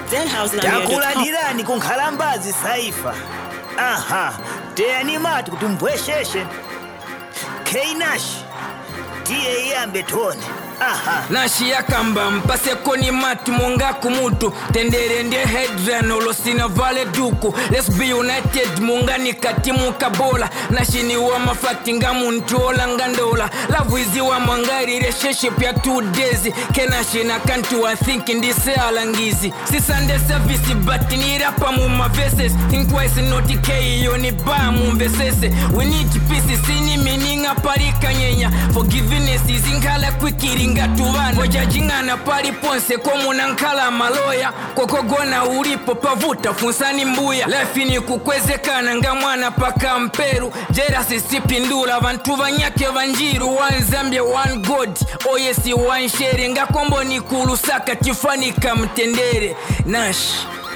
Takula dirani kunkalambazi saifa. Aha, teani matu kutumbwesheshe. Keinashi, tiye yambe tone. Aha. Nashi yakamba mpase koni matu monga kumutu tendere nde headran olosina vale duku. Let's be united munga ni katimu kabola. Nashi ni wa maflati nga muntu ola ngandola. Love is wa mwangari relationship ya 2 days. Kenashi na kantu I think in this alangizi. Si Sunday service but ni rapa muma verses. Think twice not ikei yoni ba mumvesese. We need peace sini meaning aparika nyenya. Forgiveness is inkala kwikiri ngatuvana wajajingana pali ponse komuna nkala maloya kokogona ulipo pavuta funsani mbuya life ni kukwezekana nga mwana paka mperu jera sisipindula abantu banyake banjiru one Zambia one God oh yes one share nga kombo ni kulusaka tifanika mtendere Nash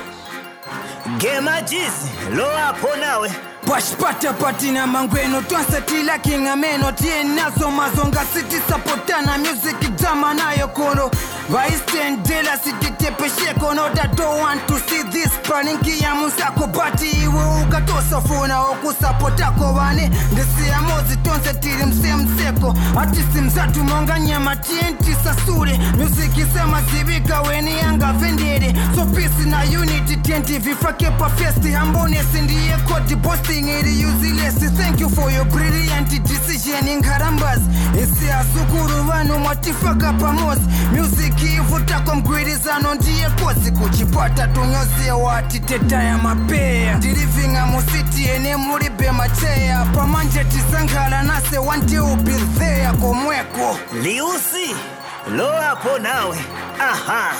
Gema jizi lo hapo nawe Pashpata patina mangweno tuanse tila kinga meno tie nazo mazonga city sapotana music drama na yokoro Vaisten dela city tepeshe kono that don't want to see this paninki ya musako bati iwe ukatosa funa okusapota ko wane ndesi ya mozi tuanse tili mseko artist mzatu monga nyama tienti sasure music sema zibika weni yanga vendere so peace na unity tienti vifake pa festi hambone sindiye kodi bosti Thank you for your brilliant decision in Karambas. Isi asukuru vanu matifaka pamosi. Music ivuta kwa mkwiriza nondiye kosi kuchipata tunyose wati teta ya mapea. Dilivinga musiti ene muribe machea. Pamanje tisangala nase one day will be there komweko. Liusi, lo hapo nawe. Aha.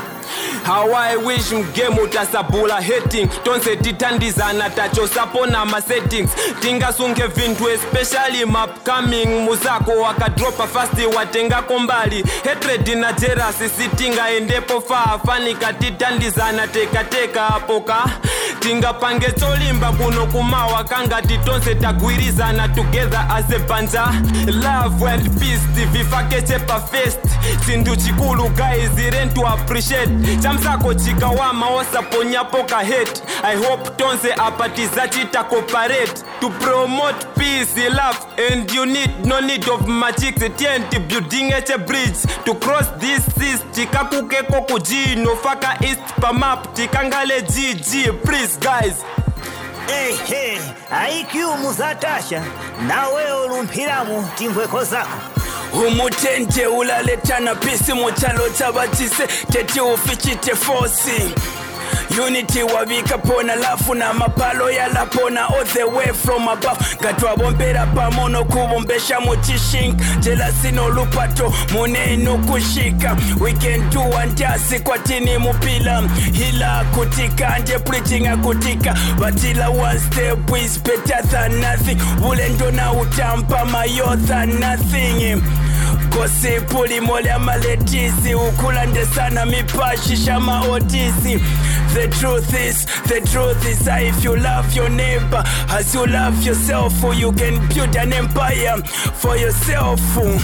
How I wish mgame utasabula hating tonse titandizana tacho sapona ma settings tinga sunge vintu especially upcoming muzako wakadropa fast watenga kombali hatred na jealousy sitinga endepo fafanika titandizana teka apoka tinga pange tolimba kuno kumawa kanga titonse tagwirizana together as a banja love and peace vifake chepa fest sindu chikulu guys irent to appreciate Chamsako chikawama osa ponyapoka hate I hope tonse apatiza chita cooperate to promote peace, love and you need no need of magic tienti building a bridge to cross this seas tikakuke kokujino faka east pa map tikangale GG please guys. Hey, IQ muzatasha na wewe ulumpiramu timweko zako Umutente ulaletana pisi muchalo chabatise tete ufichite force Unity wabika pona lafu na mapalo ya lapona all the way from above Gatwa bombera pamono kubombesha muchishink Jealousy no lupato muneno kushika We can do wonders kwa tini mupila Hila kutika anje preaching akutika Batila one step is better than nothing Ulendo na utampa mayo than nothing Gosipuli mole amaletisi ukulande sana mipashi shama otisi The truth is if you love your neighbor as you love yourself you can build an empire for yourself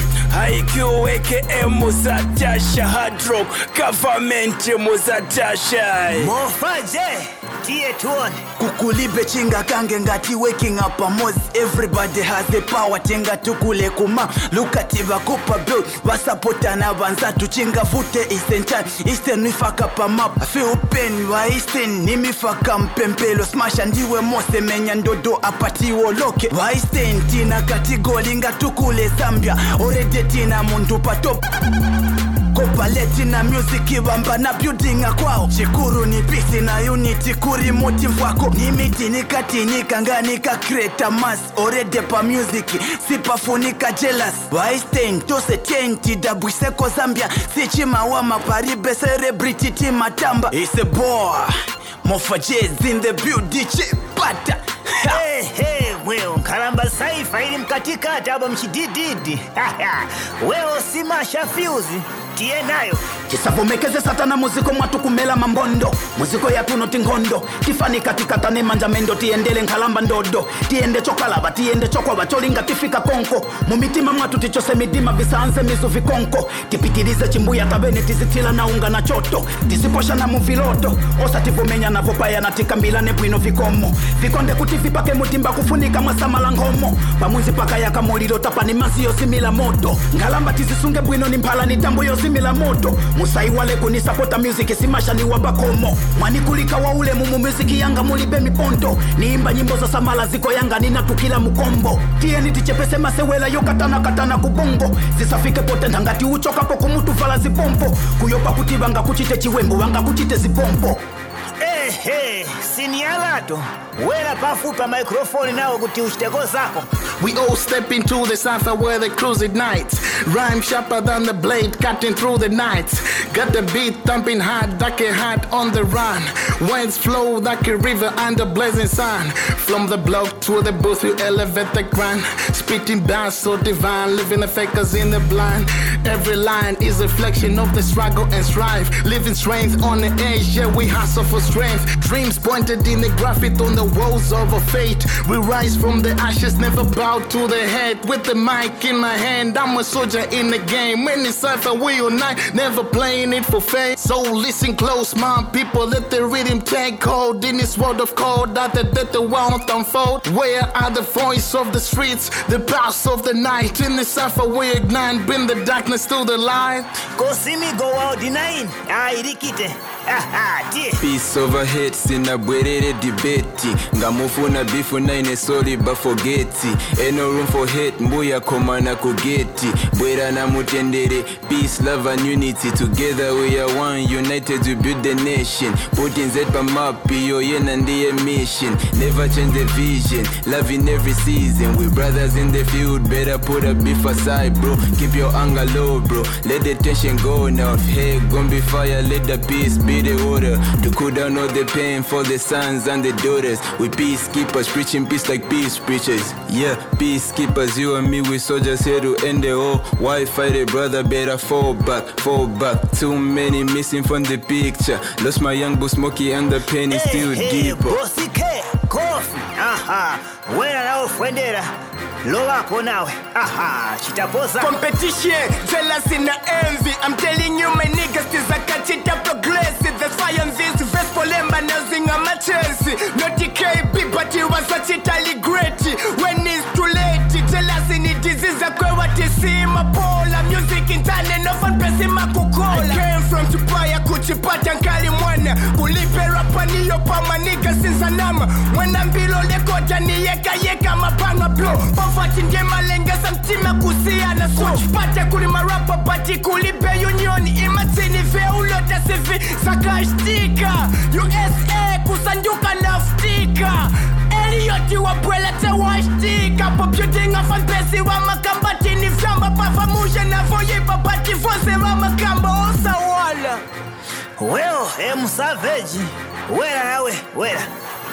IQ aka Muzatasha hard rock government Muzatasha Mofaje tie tuone Kukulibe chinga kange ngati waking up a moz Everybody has the power tenga tukule kuma Lukativa kupa build Wasapota na banzatu chinga fute Eastern nifaka pa map I feel pain wa Eastern nimifaka mpempelo Smasha ndiwe mose menya ndodo apati woloke Wa Eastern tina katigoli nga tukule Zambia Orede tina mundu patop Kopaleti na music bamba na building kwao Chikuru ni peace na unity kuri motive wako Ni miti nikatinika nganika create a mass Already pa music sipafunika jealous Waisten tose tenti dabwiseko Zambia Sichima wama paribe celebrity timatamba It's a boy Mofajes in the building chipata Hey, mweo Karamba saifa ili mkatika taba mchidididi Weo sima shafiuzi tie nayo Chisavomekeze satana muziko mwatu kumela mambondo. Muziko yatu noti ngondo. Tifani katika tane manjamendo. Tiendele nkalamba ndodo. Tiende chokalaba, tiende chokwaba. Cholinga tifika konko. Mumitima mwatu tichose midima visaanze mizu vikonko. Tipitilize chimbuya tabene tizitila na unga na choto. Tisiposha na muviloto. Osa tivumenya na vopaya na tikambila nebwino vikomo. Vikonde kutifipake mutimba kufunika masamala ngomo. Pamunzi paka yaka molilo tapani masi yosimila moto. Ngalamba tizisunge bwino ni mpala ni tambo yosimila moto. Musai wale kuni sapota music simasha ni wabakomo. Mwanikulika wa ule mumu music yanga mulibe miponto. Niimba nyimbo za samala ziko yanga nina tukila mukombo. Tieni tichepese masewela yo katana kubongo. Zisafike pote ndangati uchoka poko mutu fala zipompo. Kuyopa kutibanga kuchite chiwembo wanga kuchite zipompo. Hey, sinialato. Wela pafupa microphone nao kuti ushtego zako. We all step into the cipher where they cruise at night. Rhyme sharper than the blade cutting through the night. Got the beat thumping hard like a heart on the run. Winds flow like a river under blazing sun. From the block to the booth we elevate the grind. Spitting bars so divine, leaving the fakers in the blind. Every line is a reflection of the struggle and strife. Living strength on the edge, yeah we hustle for strength. Dreams pointed in the graffiti on the walls of our fate. We rise from the ashes, never bow to the head. With the mic in my hand, I'm a soldier in the game. When it's cipher we unite, never playing it for fame. So listen close, my people, let the rhythm take hold. In this world of cold, that the world unfold. Where are the voice of the streets, the pulse of the night? In the cipher we ignite, bring the darkness to the light. Go see me go out denying. Irikite. Peace over hate, sina bwerere debate. Ngamufuna bifu na ine sorry but forgeti. Ain't no room for hate, mbuya komana kugeti. Bwera na mutendere, peace, love and unity. Together we are one, united we build the nation. Putting Z pa mapi, yo yen and the mission. Never change the vision, love in every season. We brothers in the field, better put a beef aside, bro. Keep your anger low, bro. Let the tension go now. Hey, gon' be fire, let the peace be the order. To cool down all the pain for the sons and the daughters. We peacekeepers, preaching peace like peace preachers. Yeah, peacekeepers, you and me, we soldiers here to end the war. Why fight it, brother? Better fall back, fall back. Too many missing from the picture. Lost my young boy Smokey and the pain is still deeper. Bossy K, coffee. Wela nao fuendera. Lola konawe. Chitapoza. Competition, jealousy na envy. I'm telling you my niggas tizakachita progressive. There's fire on this verse polemba nazinga machensi. Not the KB but it was such Italy great. When it's too late, jealousy ni disease akwe watisima pola. Music in tane no fun pesima kukola. I came from Tupaya kuchipata nkali mwana. Kulipe rapa niyo pa maniga sinsanama. Mwena mbilo lekota ni yeka mapanga blow. Pofati nge malenga samtima kusia na so. Pate kulima rapa pati kulipe union. Imatini ve ulota sivi sakashtika. USA kusanduka naftika. Elioti wapwelete washtika. Poputing a fanpesi wa makambati ni vyamba. Pafamusha na voyipa pati fose wa makamba osa wala. Well, Savage. Wela nawe, wela.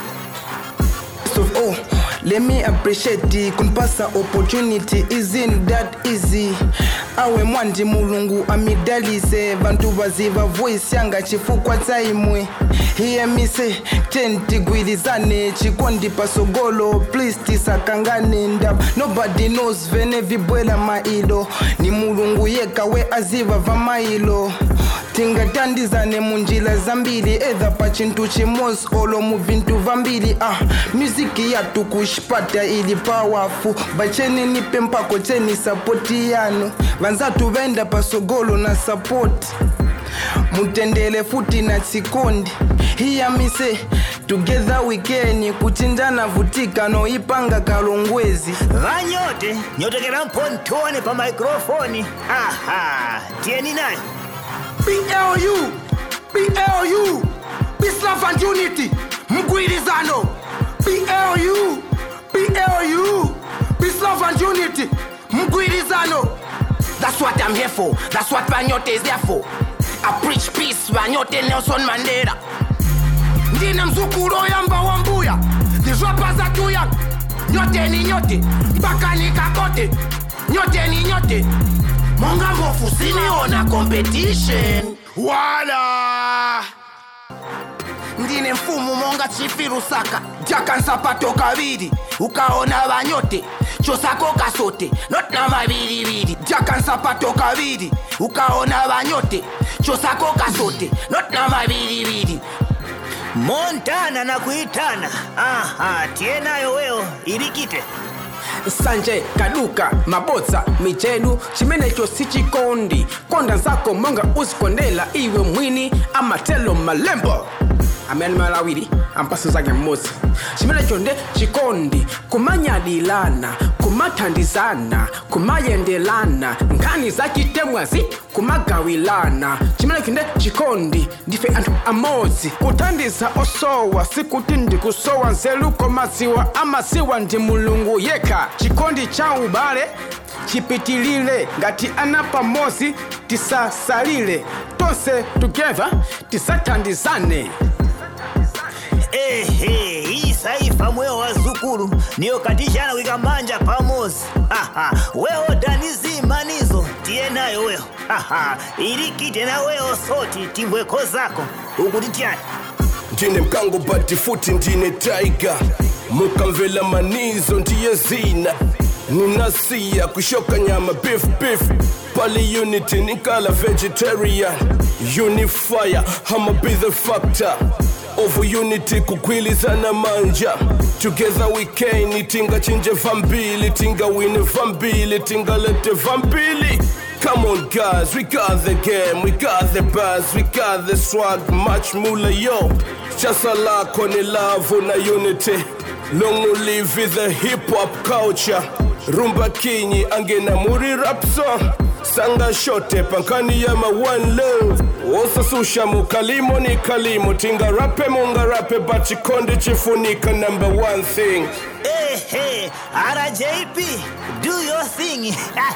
Oh, let me appreciate the kunpasa opportunity isn't that easy. Awe mwandi mulungu amidalise vantu vaziva voice yanga chifukwa taimwe. Hear me say tentigwirizane chikondi pasogolo please tisakangane ndaba. Nobody knows vene vibwela mailo ni mulungu yeka we aziva vamailo. Tingatandizane munjila zambili edha pa chintu chimos olo mu vintu vambili. Muziki yatu kushipata ili powerful. Bacheni nipe mpako cheni sapoti yanu. Vanzatu venda pasogolo na support. Mutendele futi na sikondi. Hear me say together we can. Kuchinjana vutika no ipanga kalongwezi. Vanyote nyote kera mpontone pa microphone. Tieni nani? PLU, Peace, Love and Unity, Mgwirizano. PLU, Peace, Love and Unity, Mgwirizano. That's what I'm here for, that's what Vanyote is there for. I preach peace, Vanyote Nelson Mandela. Ndina mzukuro yamba wambuya, the rappers are too young. Nyote ni nyote, mpaka ni kakote. Nyote ni nyote. Monga mbofu sini ona competition. Wala ndine mfumu monga chifiru saka jakansapato kabiri ukaona banyote chosako kasote not na mabiribiri jakansapato kabiri ukaona banyote chosako kasote not na mabiribiri Montana na kuitana. Aha, tienayo weo ilikite. Sanje, Kaduka, Mabotsa, Michelu, Chimenecho Sichikondi, Konda zako monga usikondela iwe mwini amatelo malembo. Amen malawiri, ampasu zake mosi. Chimenecho nde chikondi, kumanya dilana, kumatandizana, kumayendelana, nkani zaki temwazi, kumagawilana. Chimenecho nde chikondi, dife antu amozi. Kutandiza osowa, sikutindi kusowa nzeluko maziwa ama siwa ndi mulungu yeka. Chikondi cha ubale chipitilile ngati anapa mozi tisasalile tonse together tisatandizane. Hii saifa mweo wa zukuru niyo katishana wikambanja pamozi. Weo danizi manizo tienayo weo. Ilikite na weo soti timweko zako ukutitiani. Ndine mkango bati futi ndine tiger mukamvela manizo ndiye zina ninasiya kushoka nyama beef pali unity nikala vegetarian unifier I'ma be the factor over unity kukwilizana manja together we can tinga chinje vambili tinga wine vambili tinga lete vambili. Come on guys, we got the game, we got the buzz, we got the swag, much mula yo. Chasa lako ni love na unity. Long live with the hip hop culture. Rumba kinyi angena muri rap song. Sanga shote pankani ya ma one love. Osa susha mukalimo ni kalimo. Tinga rape munga rape bachi konde chifunika number one thing. Hey, RJP, do your thing.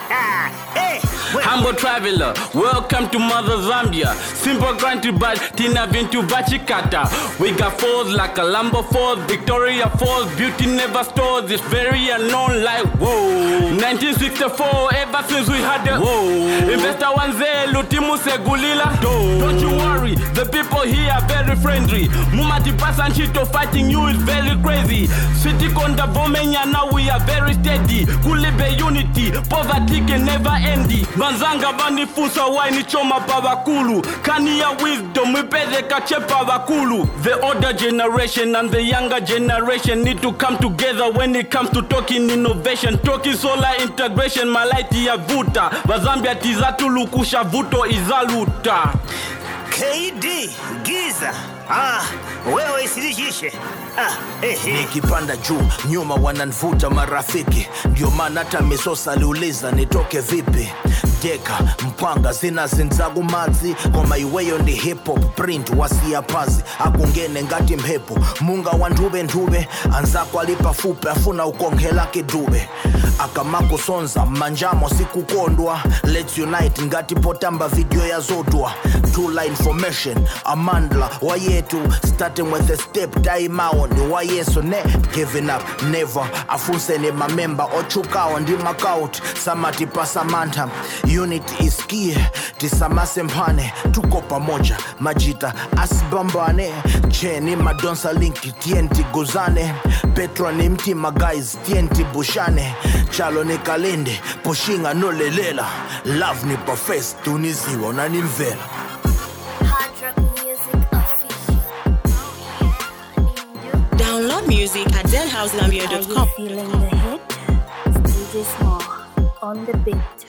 Hey, Humble traveler, welcome to Mother Zambia. Simple granted but Tina Vintu Bachikata. We got falls like a Lambo Falls, Victoria Falls, beauty never stores. It's very unknown like whoa. 1964, ever since we had the whoa. Investor Wanze, Lutimu Segulila. Don't you worry, the people here are very friendly. Mumati Pasanchito fighting you is very crazy. City Konda Vomenya, now we are very steady. Kulebe unity, poverty can never end. Banzanga bani fusa waini choma babakulu. Kania wisdom, we pede kachepa bakulu. The older generation and the younger generation need to come together when it comes to talking innovation. Talking solar integration, malaiti ya vuta. Bazambia tizatu lukusha vuto izaluta. KD, Giza. Wewe isilishishe. Nikipanda juu nyuma wananvuta marafiki, ndio maana hata misosa aliuliza nitoke vipi. Deka mpanga zina zinzagu mazi ngoma iweyo ndi hip hop print wasiapazi akungene ngati mhepo munga wandube ndube anzako alipa fupe afuna ukongela kidube akamako sonza manjamo sikukondwa. Let's unite ngati potamba video ya zodwa. Two line formation amandla wayetu starting with a step time out wayeso ne giving up never afunse ne mamemba ochukao ndi makout samati pasamanta. Unity is key tisamase mpane tuko pamoja majita asibambane cheni madonsa linki tienti guzane Petro ni mtima guys tienti bushane chalo ni kalende pushinga no lelela love ni profess tuniziwa na nimvela. Download music at delhousegambia.com. Are you feeling the hit? It's DJ Small on the beat.